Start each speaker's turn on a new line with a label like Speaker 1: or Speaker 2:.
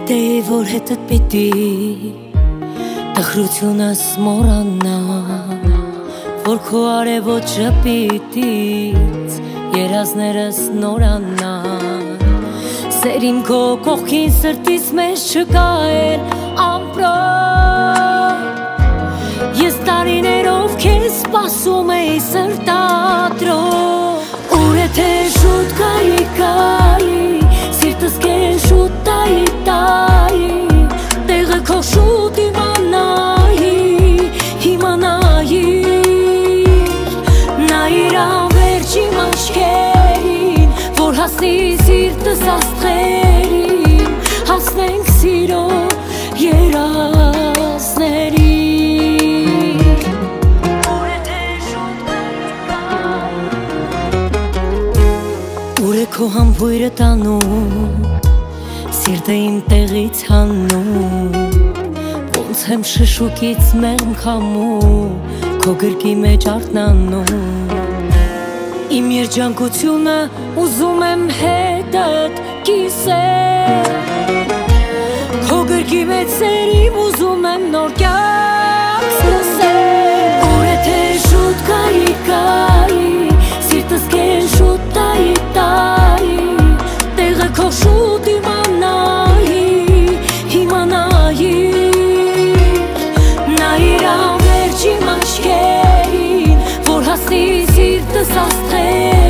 Speaker 1: Գիտեի, որ հետդ պիտի տխրությունս մոռանա, որ քո արևոտ ժպիտից երազներս նորանան, սերիմ քո կողքին սրտիս մեջ չկա էլ ամպրոպ, ես տարիներով քեզ սպասում էի սրտադրով, ուր եթե շուտ գայի, սիրտս քեզ շուտ տայի, տեղը քո շուտ իմանայիր, նայիր անվերջ իմ աչքերին, որ հասնի սիրտս աստղերին, հասնենք սիրո երազներին։ Ուր է քո համբույրը տանում, սիրտը իմ տեղից հանում, ոնց եմ շշուկից մեղմ խամում, քո գրկի մեջ արթնանում, իմ երջանկությունը ուզում եմ հետդ կիսել, քո գրկի մեջ սերիմ ուզում եմ նոր կյանք սկսել, ուր եթե շուտ գայի, սիրտս քեզ շուտ տայի, տեղը քո շուտ իմ աչքերին, որ հասնի սիրտս աստղերին,